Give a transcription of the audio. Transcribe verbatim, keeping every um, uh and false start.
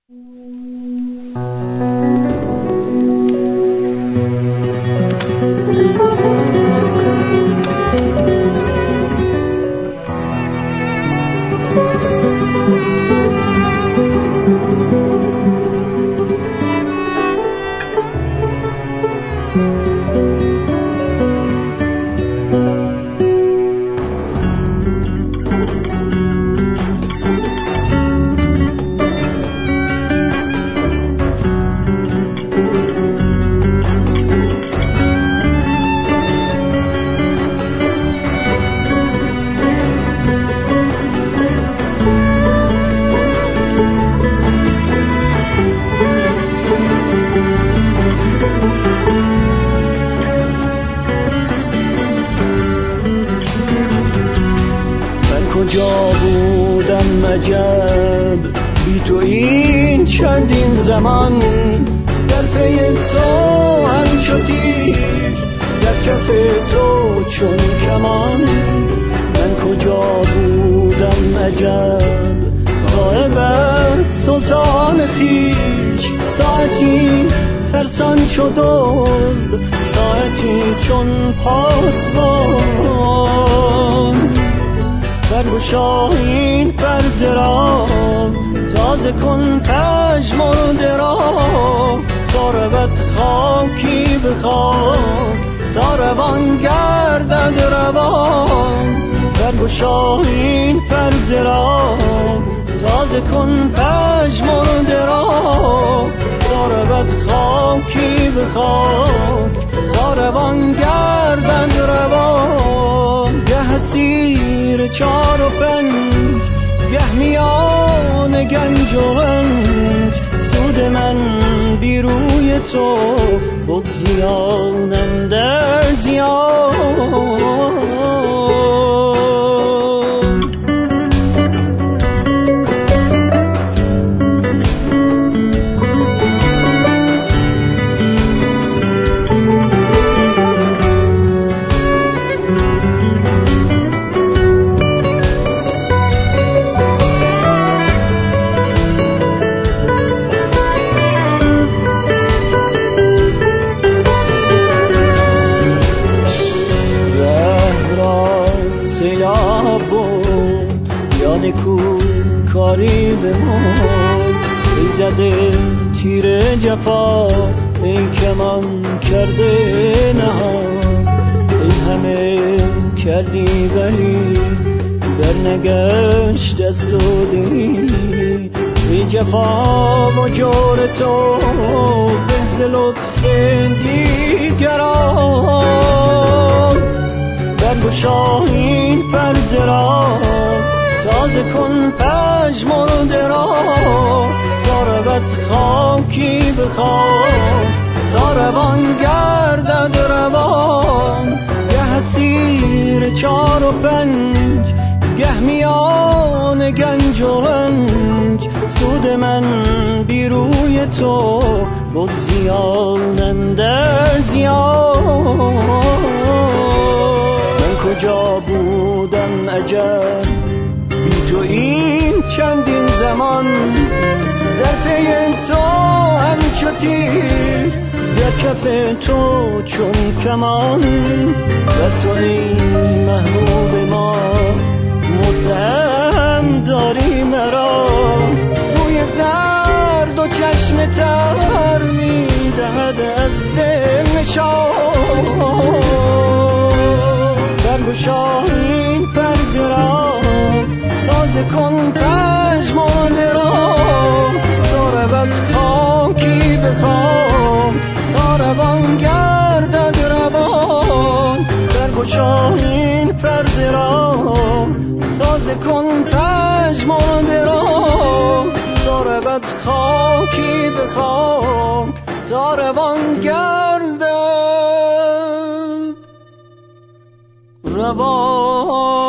کجا بودم عجب بی تو این چندین زمان، در پی تو همچو تیر، در کف تو چون کمان. من کجا بودم عجب غایب از سلطان خویش، ساعتی ترسان چو دزد، ساعتی چون پاسبان. برگشا این پرده را، تازه کن پژمرده را، تا رود خاکی به خاک، تا روان گردد روان. برگشا این پرده را، تازه کن پژمرده را، تا رود خاکی به خاک، تا روان گردد روان. گه اسیر چار و پنج، گه میان گنج و رنج، سود من بی روی تو بود زیانم در زیان. کاری بمان ای زده تیر جفا، ای کمان کرده نهان. ای همه کردی ولی در نگشت دست و دلی، ای جفا و جور تو به ز لطف دیگران. برگشا این پرده را، تازه کن پژمرده را، تا رود خاکی به خاک، تا روان گردد روان. گه اسیر چار و پنج، گه میان گنج و رنج، سود من بی روی تو بود زیانم در زیان. من کجا بودم عجب تو این چندین زمان، در پی تو همچو تیر، در کف تو چون کمان. در تو ای محبوب ما متهم داری مرا، روی زرد و چشم تر میدهد از دل نشان. برگشا این پرده را، تازه کن پژمرده را، تا رود خاکی به خاک، تا روان گردد روان. برگشا این پرده را، تازه کن پژمرده را، تا رود خاکی به خاک، تا روان گردد روان.